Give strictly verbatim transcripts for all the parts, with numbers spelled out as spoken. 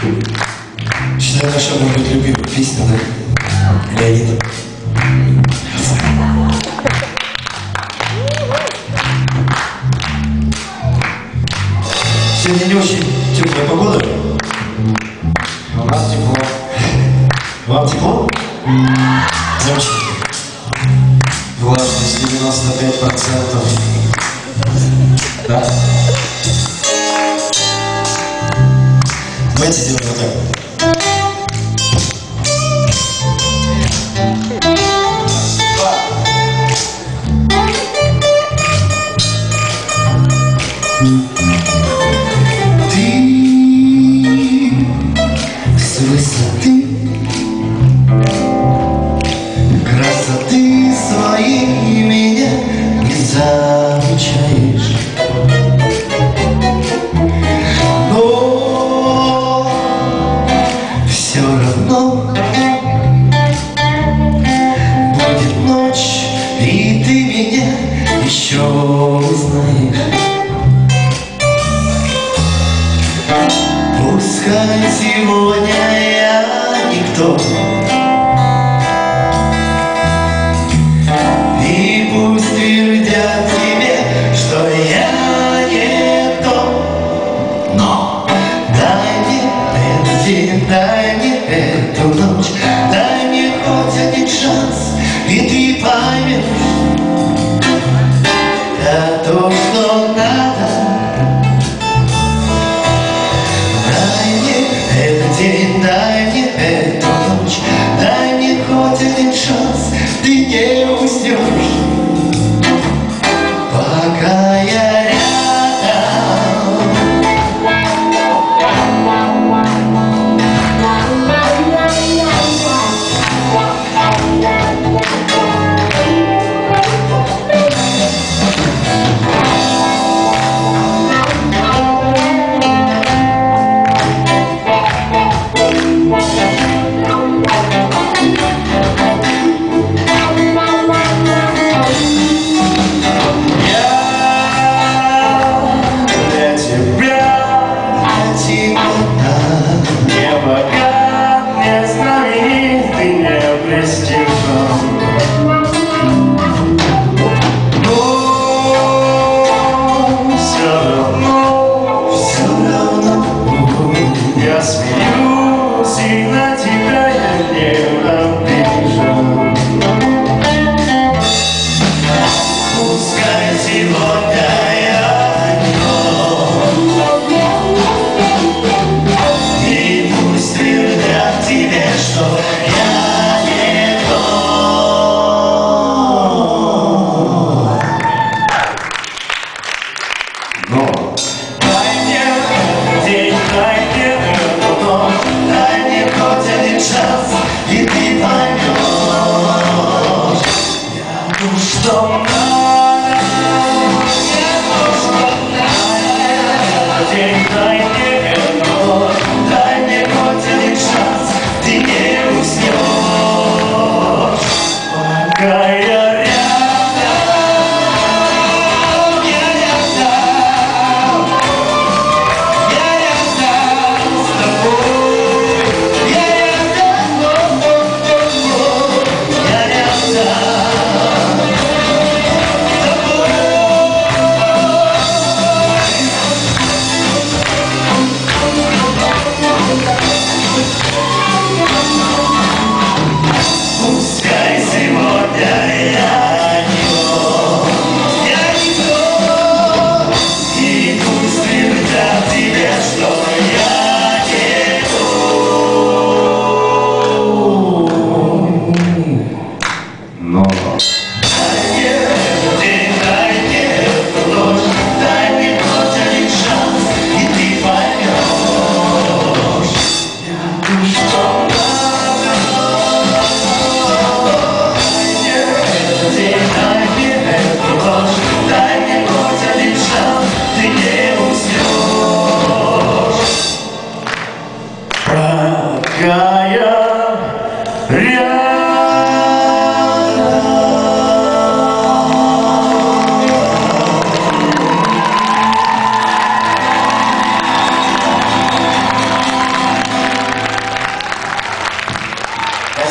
Считаю, наша будет любимая песня, да? Леонид. Сегодня не очень теплая погода. У нас тепло. Вам тепло? Замечательно. Влажность девяносто пять процентов. Да? Давайте сделаем вот так. Ты с высоты красоты своей меня не замечаешь, но все равно будет ночь, и ты меня еще узнаешь. Пускай сегодня я никто, и пусть твердят тебе, что я не то, но дай мне этот день, дай мне эту ночь, дай мне хоть один шанс, и ты поймешь, я то, что надо. Дай мне этот день, дай мне эту ночь,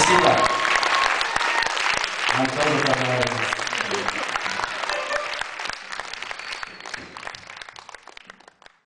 Спасибо. Нам тоже понравилось.